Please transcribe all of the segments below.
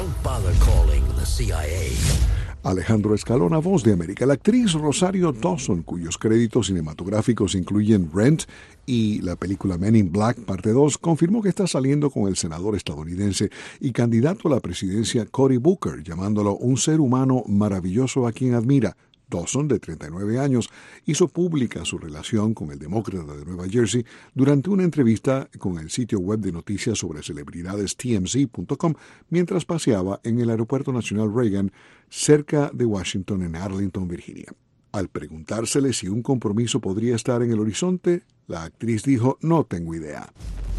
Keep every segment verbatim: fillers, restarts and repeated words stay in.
Don't bother calling the C I A. Alejandro Escalona, Voz de América. La actriz Rosario Dawson, cuyos créditos cinematográficos incluyen Rent y la película Men in Black Parte dos, confirmó que está saliendo con el senador estadounidense y candidato a la presidencia Cory Booker, llamándolo un ser humano maravilloso a quien admira. Dawson, de treinta y nueve años, hizo pública su relación con el demócrata de Nueva Jersey durante una entrevista con el sitio web de noticias sobre celebridades T M Z punto com mientras paseaba en el Aeropuerto Nacional Reagan, cerca de Washington, en Arlington, Virginia. Al preguntársele si un compromiso podría estar en el horizonte, la actriz dijo: "No tengo idea".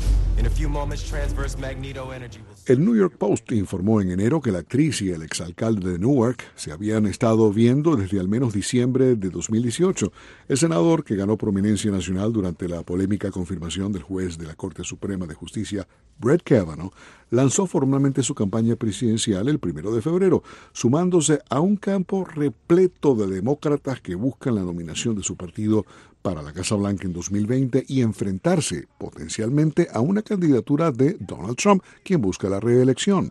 El New York Post informó en enero que la actriz y el exalcalde de Newark se habían estado viendo desde al menos diciembre de dos mil dieciocho. El senador, que ganó prominencia nacional durante la polémica confirmación del juez de la Corte Suprema de Justicia, Brett Kavanaugh, lanzó formalmente su campaña presidencial el primero de febrero, sumándose a un campo repleto de demócratas que buscan la nominación de su partido para la Casa Blanca en dos mil veinte y enfrentarse potencialmente a una candidatura de Donald Trump, quien busca la reelección.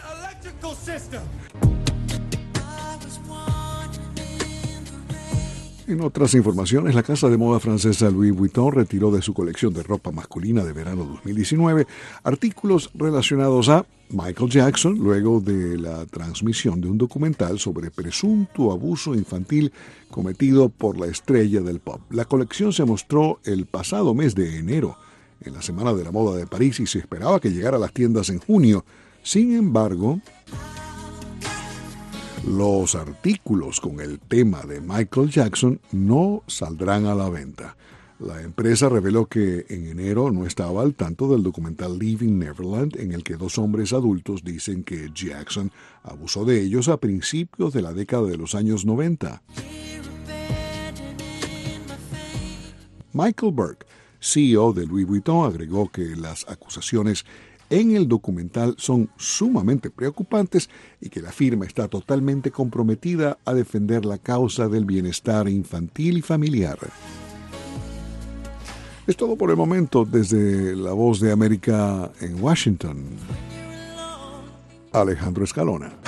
En otras informaciones, la casa de moda francesa Louis Vuitton retiró de su colección de ropa masculina de verano dos mil diecinueve artículos relacionados a Michael Jackson, luego de la transmisión de un documental sobre presunto abuso infantil cometido por la estrella del pop. La colección se mostró el pasado mes de enero, en la Semana de la Moda de París, y se esperaba que llegara a las tiendas en junio. Sin embargo, los artículos con el tema de Michael Jackson no saldrán a la venta. La empresa reveló que en enero no estaba al tanto del documental Leaving Neverland, en el que dos hombres adultos dicen que Jackson abusó de ellos a principios de la década de los años noventa. Michael Burke, C E O de Louis Vuitton, agregó que las acusaciones en el documental son sumamente preocupantes y que la firma está totalmente comprometida a defender la causa del bienestar infantil y familiar. Es todo por el momento desde La Voz de América en Washington. Alejandro Escalona.